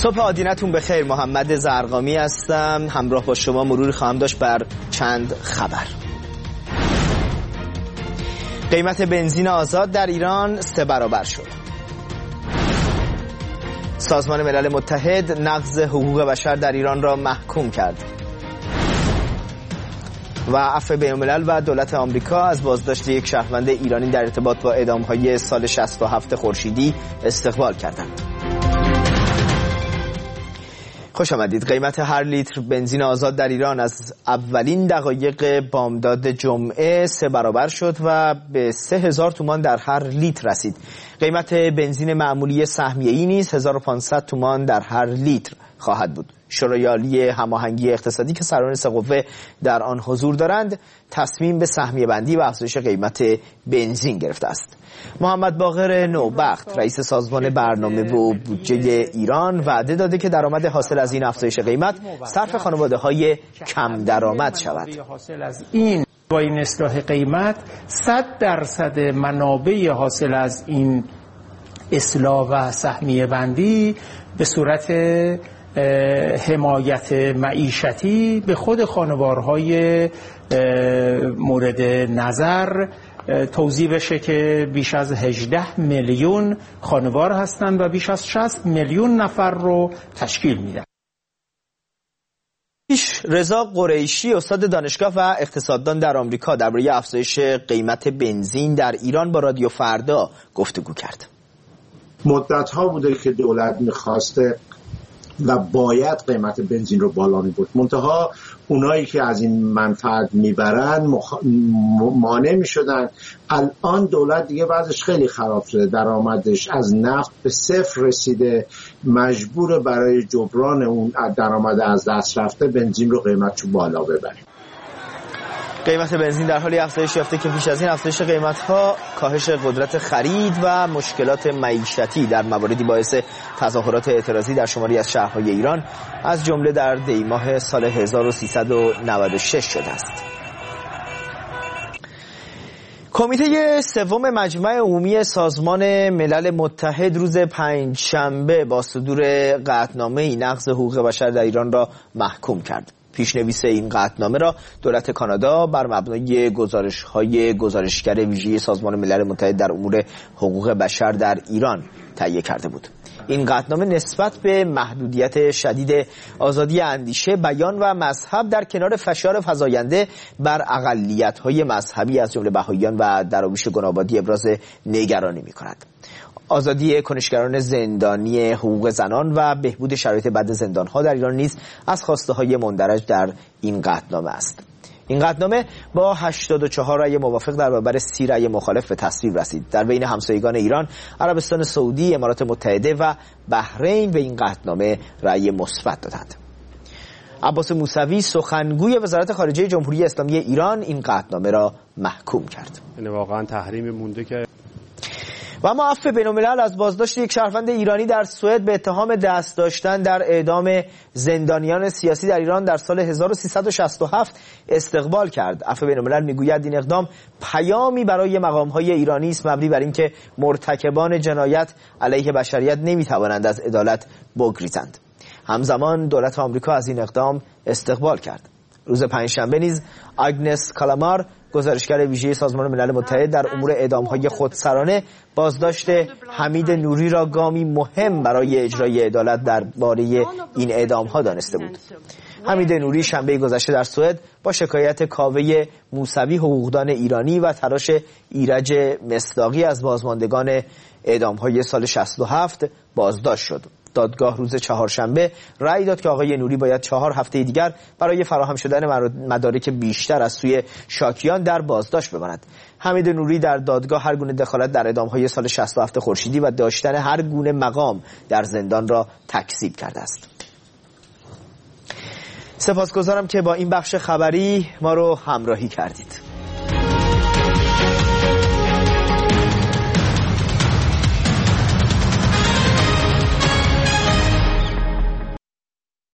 صبح آدینتون بخیر. محمد زرقامی هستم. همراه با شما مروری خواهم داشت بر چند خبر. قیمت بنزین آزاد در ایران 3 برابر شد. سازمان ملل متحد نقض حقوق بشر در ایران را محکوم کرد. و عفو بین‌الملل و دولت آمریکا از بازداشت یک شهروند ایرانی در ارتباط با اعدام‌های سال 67 خورشیدی استقبال کردند. خوش آمدید. قیمت هر لیتر بنزین آزاد در ایران از اولین دقایق بامداد جمعه 3 برابر شد و به 3000 تومان در هر لیتر رسید. قیمت بنزین معمولی سهمیه‌ای نیز 1500 تومان در هر لیتر خواهد بود. شورای عالی هماهنگی اقتصادی که سران 3 قوه در آن حضور دارند تصمیم به سهمیه بندی و افزایش قیمت بنزین گرفته است. محمد باقر نوبخت رئیس سازمان برنامه و بودجه ایران وعده داده که درآمد حاصل از این افزایش قیمت صرف خانواده‌های کم درآمد شود. با این اصلاح قیمت 100% منابع حاصل از این اصلاح و سهمیه بندی به صورت حمایت معیشتی به خود خانوارهای مورد نظر توزیع بشه که بیش از 18 میلیون خانوار هستند و بیش از 60 میلیون نفر رو تشکیل میدن. رضا قریشی استاد دانشگاه و اقتصاددان در آمریکا درباره افزایش قیمت بنزین در ایران با رادیو فردا گفتگو کرد. مدت‌ها بوده که دولت می‌خواسته و باید قیمت بنزین رو بالا می‌برد، منتها اونایی که از این منفعت میبرن مانع میشدن. الان دولت دیگه وضعش خیلی خراب شده، درآمدش از نفت به 0 رسیده، مجبور برای جبران اون درآمد از دست رفته بنزین رو قیمتشو بالا ببره. قیمت بنزین در حالی افزایش یافته که پیش از این افزایش قیمت‌ها کاهش قدرت خرید و مشکلات معیشتی در مواردی باعث تظاهرات اعتراضی در شماری از شهرهای ایران از جمله در دی‌ماه سال 1396 شده است. کمیته سوم مجمع عمومی سازمان ملل متحد روز پنجشنبه با صدور قطعنامه‌ای نقض حقوق بشر در ایران را محکوم کرد. پیشنویس این قطعنامه را دولت کانادا بر مبنای گزارش‌های گزارشگر ویژه سازمان ملل متحد در امور حقوق بشر در ایران تهیه کرده بود. این قطعنامه نسبت به محدودیت شدید آزادی اندیشه، بیان و مذهب در کنار فشار فزاینده بر اقلیت‌های مذهبی از جمله بهائیان و دراویش گنابادی ابراز نگرانی می‌کند. آزادی کنشگران زندانی، حقوق زنان و بهبود شرایط بد زندان‌ها در ایران نیز از خواسته‌های مندرج در این قطعنامه است. این قطعنامه با 84 رأی موافق در برابر 30 رأی مخالف به تصویب رسید. در بین همسایگان ایران، عربستان سعودی، امارات متحده و بحرین به این قطعنامه رأی مثبت دادند. عباس موسوی سخنگوی وزارت خارجه جمهوری اسلامی ایران این قطعنامه را محکوم کرد. این واقعا تحریم مونده که و اما عفو بین‌الملل از بازداشت یک شهروند ایرانی در سوئد به اتهام دست داشتن در اعدام زندانیان سیاسی در ایران در سال 1367 استقبال کرد. عفو بین‌الملل میگوید این اقدام پیامی برای مقام‌های ایرانی است مبنی بر اینکه مرتکبان جنایت علیه بشریت نمی‌توانند از عدالت بگریزند. همزمان دولت آمریکا از این اقدام استقبال کرد. روز پنجشنبه نیز آگنس کالامار گزارشگر ویژه سازمان ملل متحد در امور اعدام‌های خودسرانه بازداشت حمید نوری را گامی مهم برای اجرای عدالت درباره این اعدام‌ها دانسته بود. حمید نوری شنبه گذشته در سوئد با شکایت کاوه موسوی حقوقدان ایرانی و تراش ایرج مصداقی از بازماندگان اعدام‌های سال 67 بازداشت شد. دادگاه روز چهارشنبه رأی داد که آقای نوری باید 4 هفته دیگر برای فراهم شدن مدارک بیشتر از سوی شاکیان در بازداشت بماند. حمید نوری در دادگاه هر گونه دخالت در اعدام‌های سال 67 خورشیدی و داشتن هر گونه مقام در زندان را تکذیب کرده است. سپاسگزارم که با این بخش خبری ما رو همراهی کردید.